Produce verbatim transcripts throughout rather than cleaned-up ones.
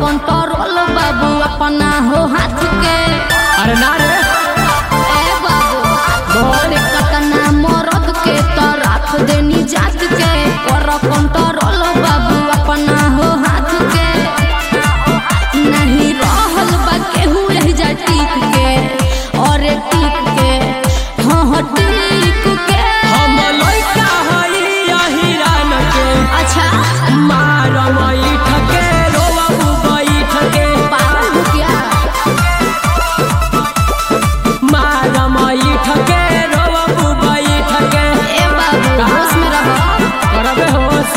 Control बाबू अपना हो हाथ के। अरे ना रे ए बाबू और कतना मरद के तो राख देनी जात के। कर कंट्रोल बाबू अपना हो हाथ के। नहीं रहल बा केहू रह जा टिक के और टिक के हाँ हाँ टिक के। हम लइका हई अहिरान के। अच्छा मार बैठ के रोबू बैठ के। पागल हो क्या? मार बैठ के रोबू बैठ के। ए बाबू होश में रहो। करबे होश।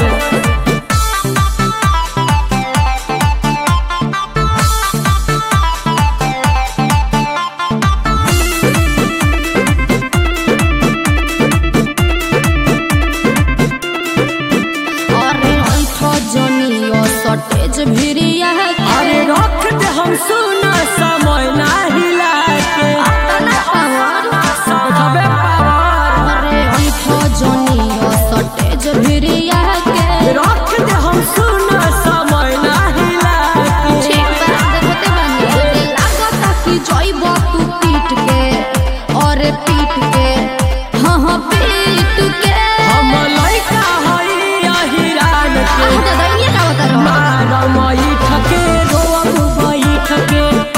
सटेज भिरिया अरे रख दे हम सुना समय ना हिला के। तना पावर सबे पावर अरे ऐठो जनियो सटेज भिरिया के। रख दे हम सुना समय ना हिला के। ठीक बात देखते बानी लागता कि जइबो तू पीट के और पीट के हाँ हाँ पीट के। हम लइका हई अहिरान के। आ दादा ये का बता रहो। मार बैठ के रोबू बैठ के।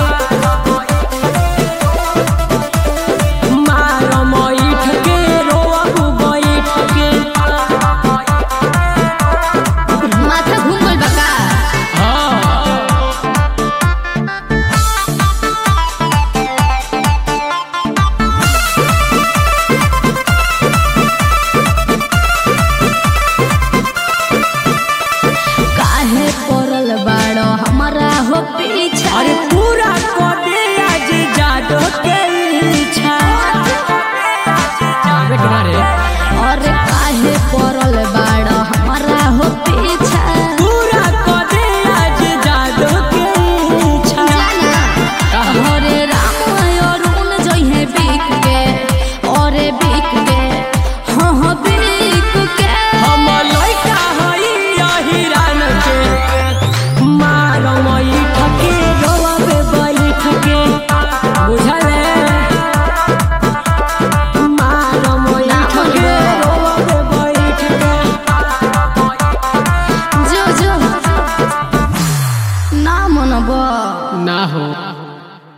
मार बैठ के रोबू बैठ के। माथा घूम गइल बा का? हाँ काहे पड़ल बाड़ो हमारा हो पीछा? अरे पूरा